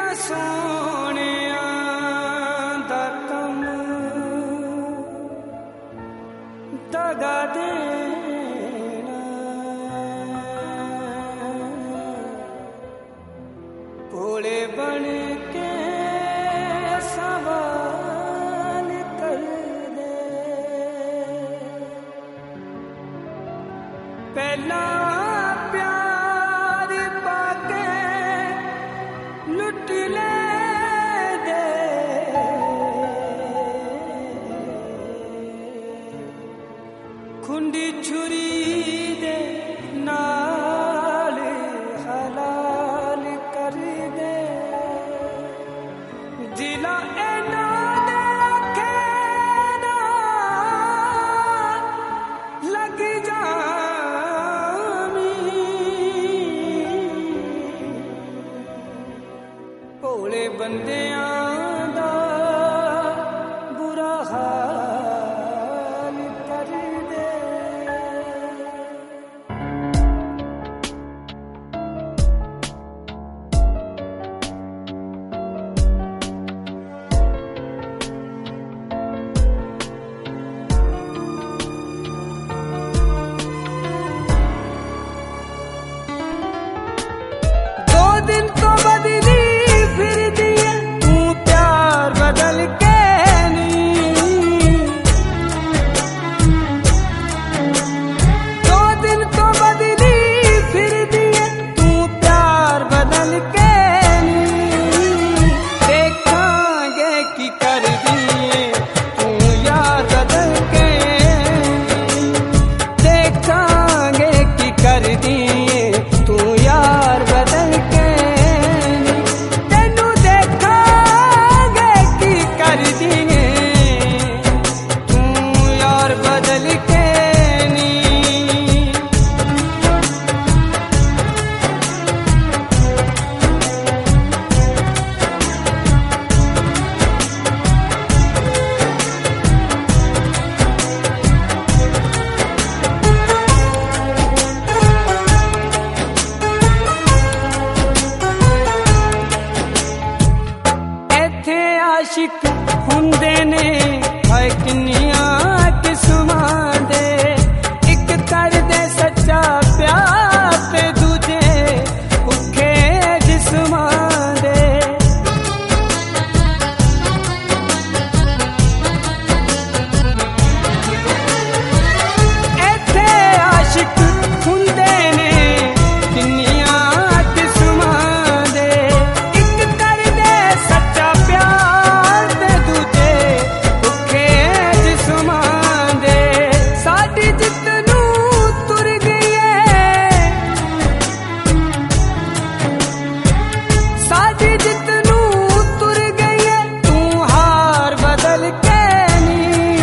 सोनिया दा कम दगा देना भोले बन के सवाल कर दे पहला प्यार पाके लुट ले दे खुंडी छुरी दे नाल हलाल कर दे जिला एना दे खेना लग जामी भोले बंदियां दा बुरा हाल कर दे दो दिन तो बदली फिर दिए तू प्यार बदल के नी दो दिन तो बदली फिर दिए तू प्यार बदल के नी देखांगे की कर दिए तू यार बदल के देखांगे की कर दिए तू यार बदल के तेनू देखांगे की कर दिए तू यार बदल के नी ਇੱਥੇ ਆਸ਼ਿਕ ਹੁੰਦੇ ਨੇ ਹਾਏ ਕਿੰਨੀਆਂ ਕਿਸਮਾਂ ਦੇ ਇੱਕ ਕਰਦੇ ਸੱਚਾ ਪਿਆਰ ਤੇ ਦੂਜੇ ਭੁੱਖੇ ਜਿਸਮਾਂ ਦੇ ਇੱਥੇ ਆਸ਼ਿਕ ਹੁੰਦੇ ਨੇ ਕਿੰਨੀਆਂ ਕਿਸਮਾਂ ਦੇ ਇੱਕ ਕਰਦੇ ਸੱਚਾ ਪਿਆਰ ਤੇ ਦੂਜੇ ਭੁੱਖੇ ਜਿਸਮਾਂ ਦੇ ਸਾਡੀ ਜਿੱਤ ਨੂੰ ਤੁਰ ਗਈਏ ਸਾਡੀ ਜਿੱਤ ਨੂੰ ਤੁਰ ਗਈਏ ਤੂੰ ਹਾਰ ਬਦਲ ਕੇ ਨੀ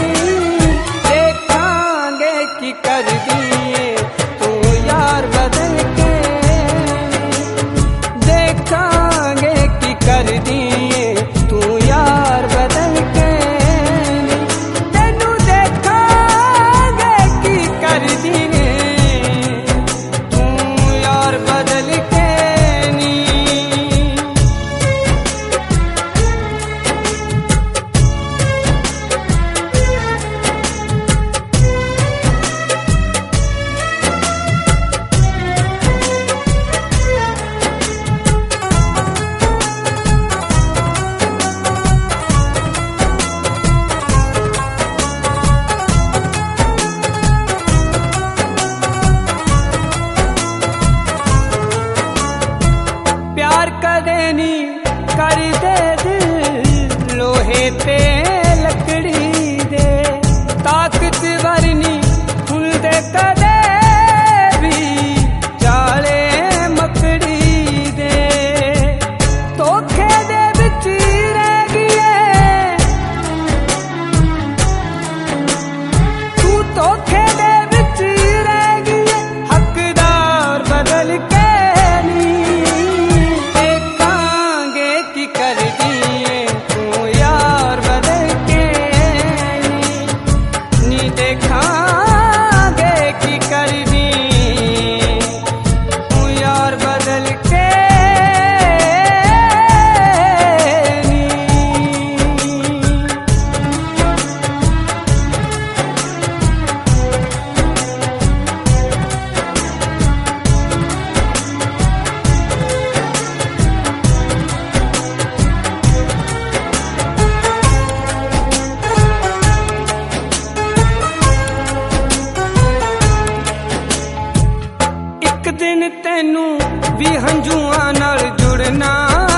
ਦੇਖਾਂਗੇ ਕੀ ਕਰ ਦੀਏ ਤੂੰ ਯਾਰ ਬਦਲ ਕੇ ਦੇਖਾਂਗੇ ਕੀ ਕਰ ਦੀਏ ਤੂੰ ਯਾਰ ਬਦਲ ਕੇ ਤੈਨੂੰ ਦੇਖਾਂਗੇ ਕੀ ਕਰ ਦੀਏ ਤੂੰ ਯਾਰ ਬਦਲ ਕੇ ਨੀ प्यार कदे नी कर दे दिल लोहे ते लकड़ी दे ताकत वरनी हुंदे कदे भी जाले मकड़ी दे धोखे दे विच रह गए तू धोखे दे विच रह गए हकदार बदल के नी देखा दिन तेनू भी हंझुआं नाल जुड़ना